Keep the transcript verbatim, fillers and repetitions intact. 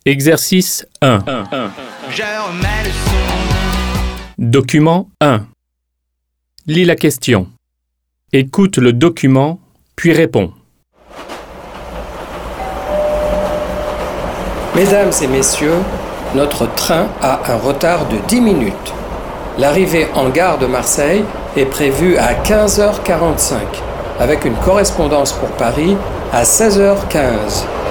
Exercice un. Je remets le son. Document un. Lis la question. Écoute le document, puis réponds. Mesdames et messieurs, notre train a un retard de dix minutes. L'arrivée en gare de Marseille est prévue à quinze heures quarante-cinq, avec une correspondance pour Paris à seize heures quinze.